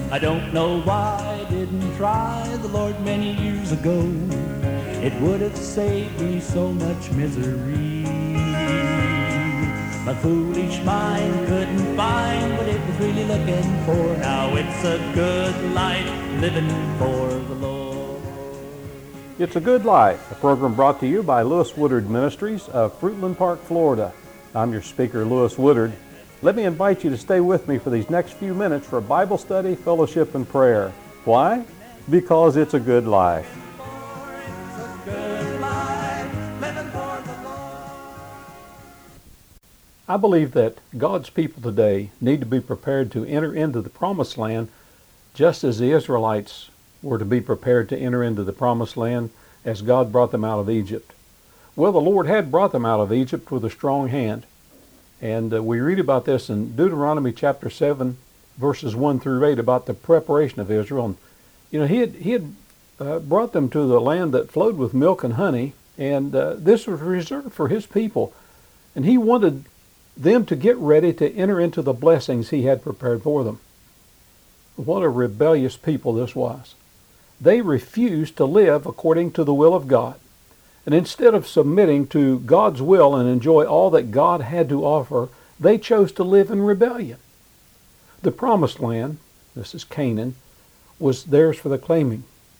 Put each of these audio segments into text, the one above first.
I don't know why I didn't try the Lord many years ago. It would have saved me so much misery. My foolish mind couldn't find what it was really looking for. Now it's a good life living for the Lord. It's a Good Life, a program brought to you by Lewis Woodard Ministries of Fruitland Park, Florida. I'm your speaker, Lewis Woodard. Let me invite you to stay with me for these next few minutes for Bible study, fellowship, and prayer. Why? Because it's a good life. I believe that God's people today need to be prepared to enter into the Promised Land just as the Israelites were to be prepared to enter into the Promised Land as God brought them out of Egypt. Well, the Lord had brought them out of Egypt with a strong hand. And we read about this in Deuteronomy chapter 7, verses 1 through 8, about the preparation of Israel. And, you know, he had brought them to the land that flowed with milk and honey, and this was reserved for his people. And he wanted them to get ready to enter into the blessings he had prepared for them. What a rebellious people this was. They refused to live according to the will of God. And instead of submitting to God's will and enjoy all that God had to offer, they chose to live in rebellion. The Promised Land, this is Canaan, was theirs for the claiming.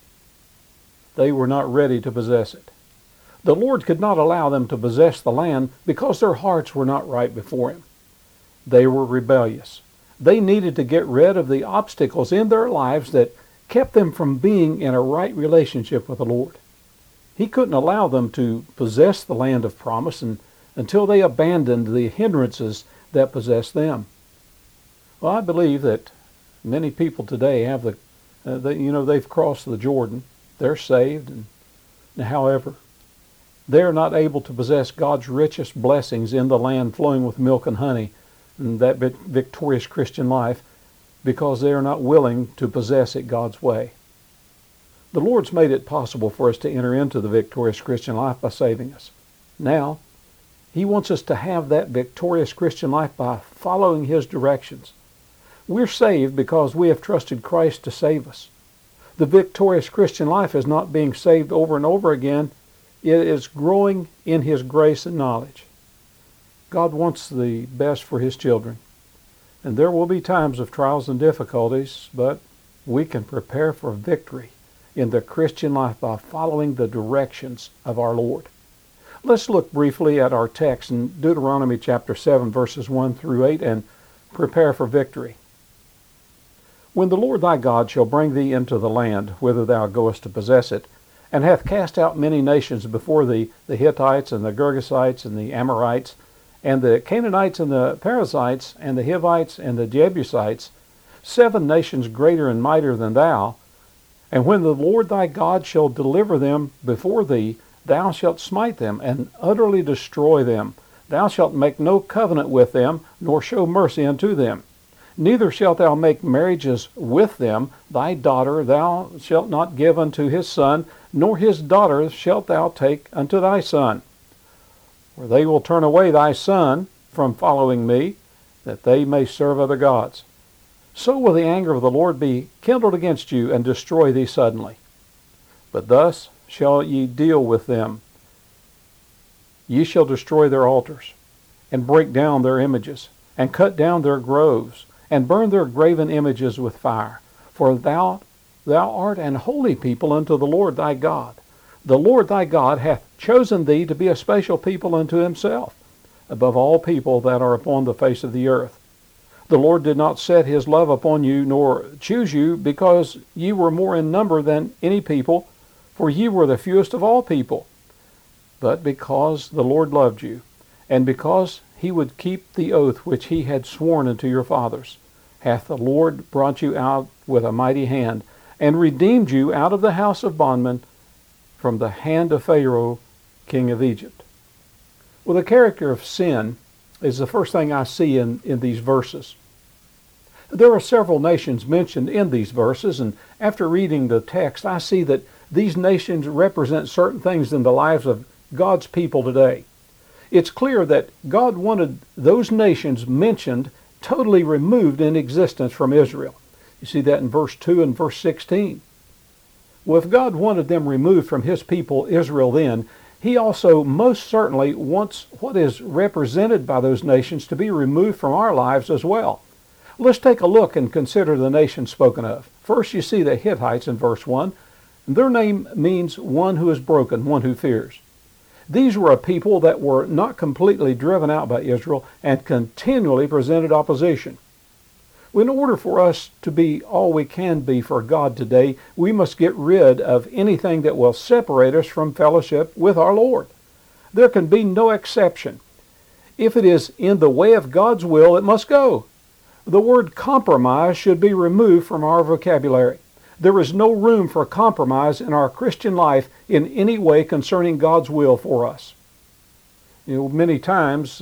They were not ready to possess it. The Lord could not allow them to possess the land because their hearts were not right before Him. They were rebellious. They needed to get rid of the obstacles in their lives that kept them from being in a right relationship with the Lord. He couldn't allow them to possess the land of promise until they abandoned the hindrances that possessed them. Well, I believe that many people today have they've crossed the Jordan. They're saved, and however, they're not able to possess God's richest blessings in the land flowing with milk and honey, and that victorious Christian life, because they are not willing to possess it God's way. The Lord's made it possible for us to enter into the victorious Christian life by saving us. Now, He wants us to have that victorious Christian life by following His directions. We're saved because we have trusted Christ to save us. The victorious Christian life is not being saved over and over again. It is growing in His grace and knowledge. God wants the best for His children. And there will be times of trials and difficulties, but we can prepare for victory in the Christian life by following the directions of our Lord. Let's look briefly at our text in Deuteronomy chapter 7, verses 1 through 8, and prepare for victory. When the Lord thy God shall bring thee into the land whither thou goest to possess it, and hath cast out many nations before thee, the Hittites and the Girgashites and the Amorites, and the Canaanites and the Perizzites, and the Hivites and the Jebusites, 7 nations greater and mightier than thou, and when the Lord thy God shall deliver them before thee, thou shalt smite them, and utterly destroy them. Thou shalt make no covenant with them, nor show mercy unto them. Neither shalt thou make marriages with them. Thy daughter thou shalt not give unto his son, nor his daughter shalt thou take unto thy son. For they will turn away thy son from following me, that they may serve other gods. So will the anger of the Lord be kindled against you, and destroy thee suddenly. But thus shall ye deal with them. Ye shall destroy their altars, and break down their images, and cut down their groves, and burn their graven images with fire. For thou art an holy people unto the Lord thy God. The Lord thy God hath chosen thee to be a special people unto Himself, above all people that are upon the face of the earth. The Lord did not set His love upon you, nor choose you, because ye were more in number than any people, for ye were the fewest of all people. But because the Lord loved you, and because He would keep the oath which He had sworn unto your fathers, hath the Lord brought you out with a mighty hand, and redeemed you out of the house of bondmen, from the hand of Pharaoh, king of Egypt. Well, the character of sin is the first thing I see in these verses. There are several nations mentioned in these verses, and after reading the text, I see that these nations represent certain things in the lives of God's people today. It's clear that God wanted those nations mentioned totally removed in existence from Israel. You see that in verse 2 and verse 16. Well, if God wanted them removed from his people Israel then, he also most certainly wants what is represented by those nations to be removed from our lives as well. Let's take a look and consider the nations spoken of. First, you see the Hittites in verse 1. Their name means one who is broken, one who fears. These were a people that were not completely driven out by Israel and continually presented opposition. In order for us to be all we can be for God today, we must get rid of anything that will separate us from fellowship with our Lord. There can be no exception. If it is in the way of God's will, it must go. The word compromise should be removed from our vocabulary. There is no room for compromise in our Christian life in any way concerning God's will for us. Many times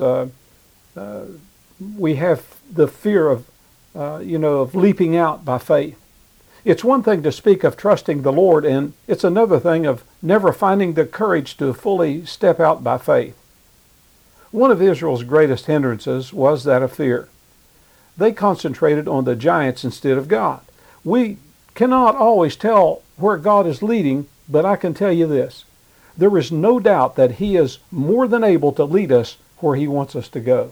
we have the fear of leaping out by faith. It's one thing to speak of trusting the Lord, and it's another thing of never finding the courage to fully step out by faith. One of Israel's greatest hindrances was that of fear. They concentrated on the giants instead of God. We cannot always tell where God is leading, but I can tell you this. There is no doubt that he is more than able to lead us where he wants us to go.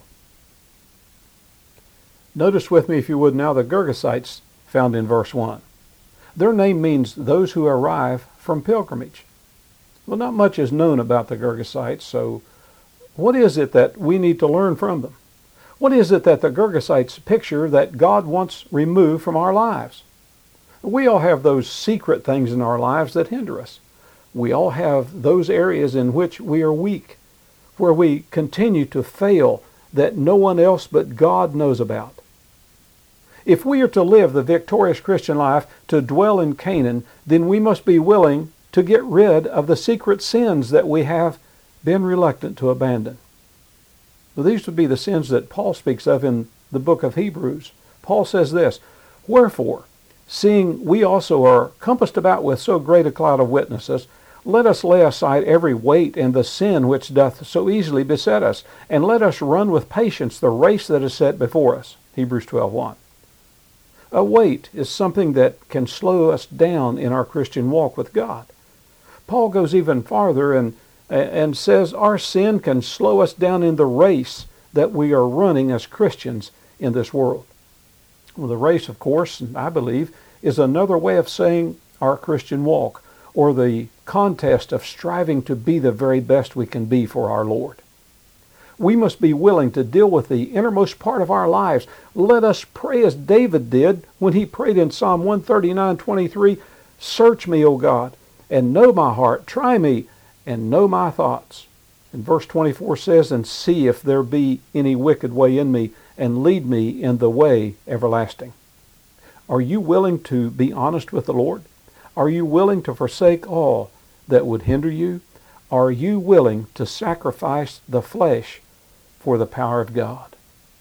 Notice with me, if you would now, the Gergesites found in verse 1. Their name means those who arrive from pilgrimage. Well, not much is known about the Gergesites, so what is it that we need to learn from them? What is it that the Gergesites picture that God wants removed from our lives? We all have those secret things in our lives that hinder us. We all have those areas in which we are weak, where we continue to fail that no one else but God knows about. If we are to live the victorious Christian life, to dwell in Canaan, then we must be willing to get rid of the secret sins that we have been reluctant to abandon. Well, these would be the sins that Paul speaks of in the book of Hebrews. Paul says this, "Wherefore, seeing we also are compassed about with so great a cloud of witnesses, let us lay aside every weight and the sin which doth so easily beset us, and let us run with patience the race that is set before us." Hebrews 12:1. A weight is something that can slow us down in our Christian walk with God. Paul goes even farther and says our sin can slow us down in the race that we are running as Christians in this world. Well, the race, of course, I believe, is another way of saying our Christian walk, or the contest of striving to be the very best we can be for our Lord. We must be willing to deal with the innermost part of our lives. Let us pray as David did when he prayed in Psalm 139:23, "Search me, O God, and know my heart. Try me, and know my thoughts." And verse 24 says, "And see if there be any wicked way in me, and lead me in the way everlasting." Are you willing to be honest with the Lord? Are you willing to forsake all that would hinder you? Are you willing to sacrifice the flesh for the power of God?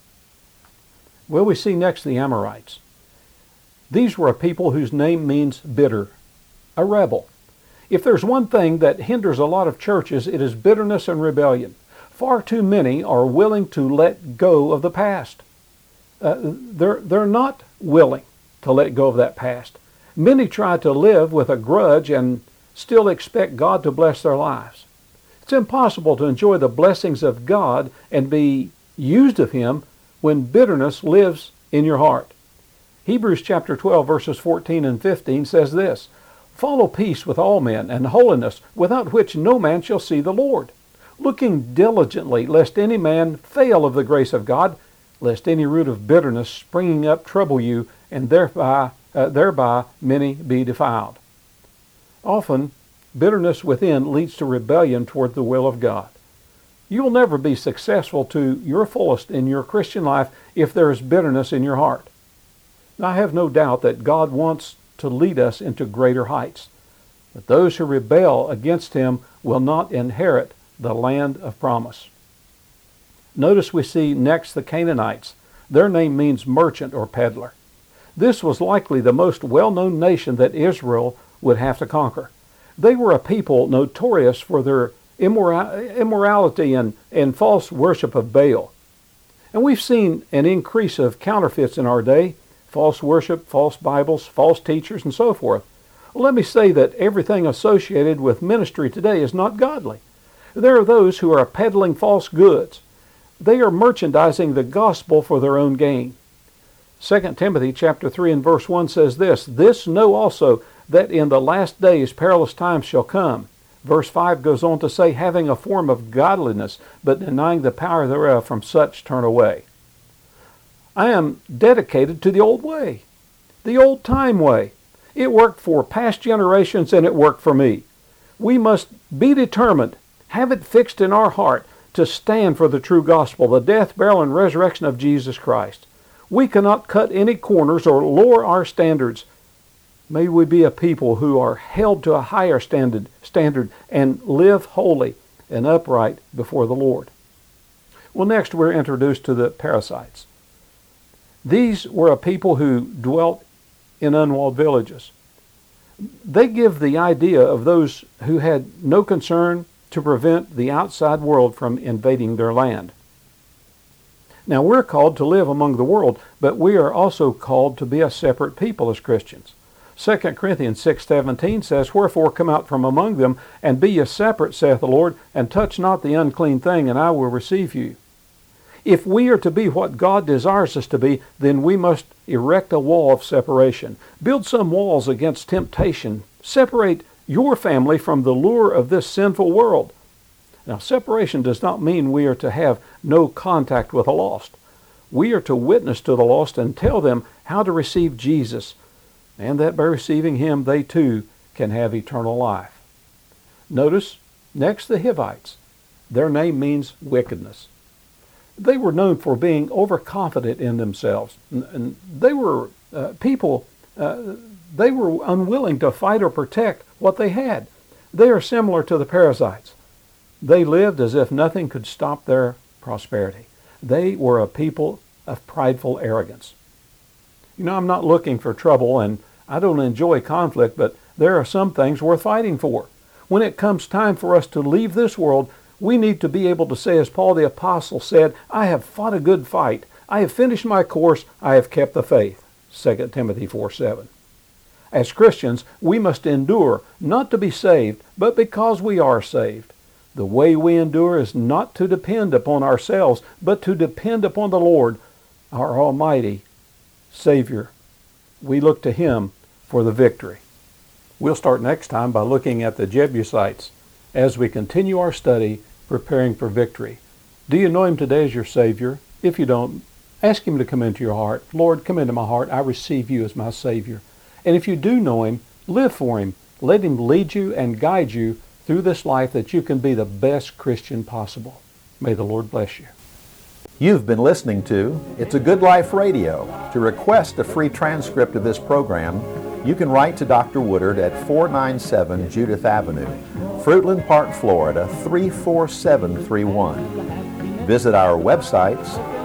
Well, we see next the Amorites. These were a people whose name means bitter, a rebel. If there's one thing that hinders a lot of churches, it is bitterness and rebellion. Far too many are willing to let go of the past. They're not willing to let go of that past. Many try to live with a grudge and still expect God to bless their lives. It's impossible to enjoy the blessings of God and be used of Him when bitterness lives in your heart. Hebrews chapter 12 verses 14 and 15 says this, "Follow peace with all men and holiness, without which no man shall see the Lord. Looking diligently, lest any man fail of the grace of God, lest any root of bitterness springing up trouble you, and thereby many be defiled." Often, bitterness within leads to rebellion toward the will of God. You will never be successful to your fullest in your Christian life if there is bitterness in your heart. I have no doubt that God wants to lead us into greater heights, but those who rebel against Him will not inherit the land of promise. Notice we see next the Canaanites. Their name means merchant or peddler. This was likely the most well-known nation that Israel would have to conquer. They were a people notorious for their immorality and false worship of Baal. And we've seen an increase of counterfeits in our day. false worship, false Bibles, false teachers, and so forth. Well, let me say that everything associated with ministry today is not godly. There are those who are peddling false goods. They are merchandising the gospel for their own gain. 2 Timothy chapter 3 and verse 1 says this know also that in the last days perilous times shall come. Verse 5 goes on to say, having a form of godliness, but denying the power thereof, from such turn away. I am dedicated to the old way, the old time way. It worked for past generations and it worked for me. We must be determined, have it fixed in our heart, to stand for the true gospel, the death, burial, and resurrection of Jesus Christ. We cannot cut any corners or lower our standards. May we be a people who are held to a higher standard and live holy and upright before the Lord. Well, next we're introduced to the Perizzites. These were a people who dwelt in unwalled villages. They give the idea of those who had no concern to prevent the outside world from invading their land. Now, we're called to live among the world, but we are also called to be a separate people as Christians. 2 Corinthians 6:17 says, wherefore come out from among them, and be ye separate, saith the Lord, and touch not the unclean thing, and I will receive you. If we are to be what God desires us to be, then we must erect a wall of separation. Build some walls against temptation. Separate your family from the lure of this sinful world. Now, separation does not mean we are to have no contact with the lost. We are to witness to the lost and tell them how to receive Jesus, and that by receiving Him, they too can have eternal life. Notice, next, the Hivites. Their name means wickedness. They were known for being overconfident in themselves. And they were people, they were unwilling to fight or protect what they had. They are similar to the Perizzites. They lived as if nothing could stop their prosperity. They were a people of prideful arrogance. You know, I'm not looking for trouble, and I don't enjoy conflict, but there are some things worth fighting for. When it comes time for us to leave this world, we need to be able to say, as Paul the Apostle said, I have fought a good fight. I have finished my course. I have kept the faith. 2 Timothy 4:7. As Christians, we must endure, not to be saved, but because we are saved. The way we endure is not to depend upon ourselves, but to depend upon the Lord, our Almighty Savior. We look to Him for the victory. We'll start next time by looking at the Jebusites as we continue our study preparing for victory. Do you know Him today as your Savior? If you don't, ask Him to come into your heart. Lord, come into my heart. I receive you as my Savior. And if you do know Him, live for Him. Let Him lead you and guide you through this life that you can be the best Christian possible. May the Lord bless you. You've been listening to It's a Good Life Radio. To request a free transcript of this program, you can write to Dr. Woodard at 497 Judith Avenue, Fruitland Park, Florida 34731. Visit our websites,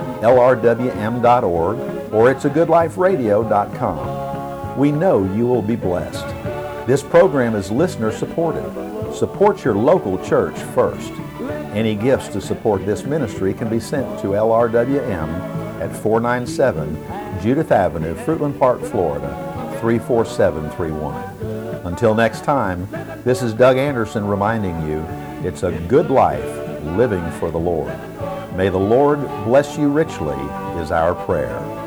lrwm.org or itsagoodliferadio.com. We know you will be blessed. This program is listener supported. Support your local church first. Any gifts to support this ministry can be sent to LRWM at 497 Judith Avenue, Fruitland Park, Florida 34731. Until next time, this is Doug Anderson reminding you, it's a good life living for the Lord. May the Lord bless you richly is our prayer.